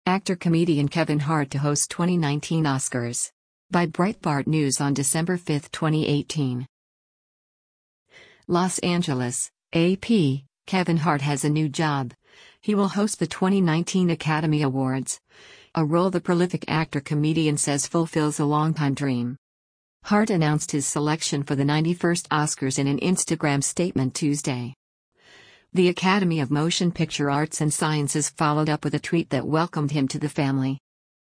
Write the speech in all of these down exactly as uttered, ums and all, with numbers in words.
Actor-comedian Kevin Hart to host twenty nineteen Oscars. By Breitbart News on December fifth, twenty eighteen. Los Angeles, A P, Kevin Hart has a new job. He will host the twenty nineteen Academy Awards, a role the prolific actor-comedian says fulfills a longtime dream. Hart announced his selection for the ninety-first Oscars in an Instagram statement Tuesday. The Academy of Motion Picture Arts and Sciences followed up with a tweet that welcomed him to the family.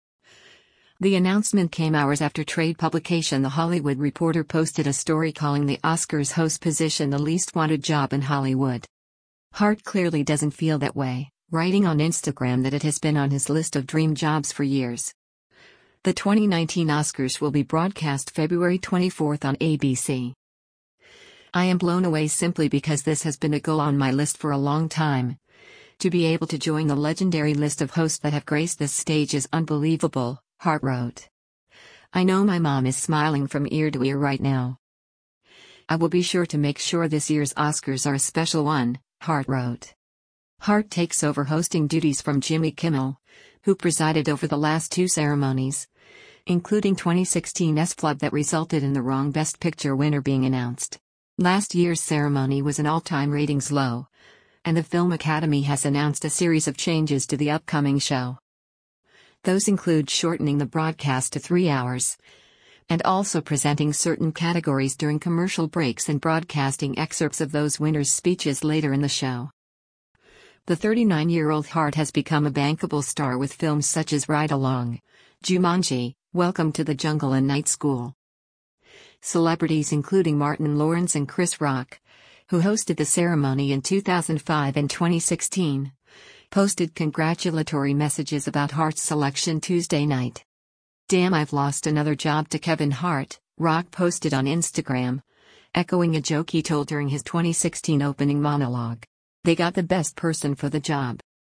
The announcement came hours after trade publication The Hollywood Reporter posted a story calling the Oscars host position the least wanted job in Hollywood. Hart clearly doesn't feel that way, writing on Instagram that it has been on his list of dream jobs for years. The twenty nineteen Oscars will be broadcast February twenty-fourth on A B C. I am blown away simply because this has been a goal on my list for a long time. To be able to join the legendary list of hosts that have graced this stage is unbelievable, Hart wrote. I know my mom is smiling from ear to ear right now. I will be sure to make sure this year's Oscars are a special one, Hart wrote. Hart takes over hosting duties from Jimmy Kimmel, who presided over the last two ceremonies, including twenty sixteen's flub that resulted in the wrong Best Picture winner being announced. Last year's ceremony was an all-time ratings low, and the Film Academy has announced a series of changes to the upcoming show. Those include shortening the broadcast to three hours, and also presenting certain categories during commercial breaks and broadcasting excerpts of those winners' speeches later in the show. The thirty-nine-year-old Hart has become a bankable star with films such as Ride Along, Jumanji, Welcome to the Jungle and Night School. Celebrities including Martin Lawrence and Chris Rock, who hosted the ceremony in two thousand five and twenty sixteen, posted congratulatory messages about Hart's selection Tuesday night. Damn, I've lost another job to Kevin Hart, Rock posted on Instagram, echoing a joke he told during his twenty sixteen opening monologue. They got the best person for the job.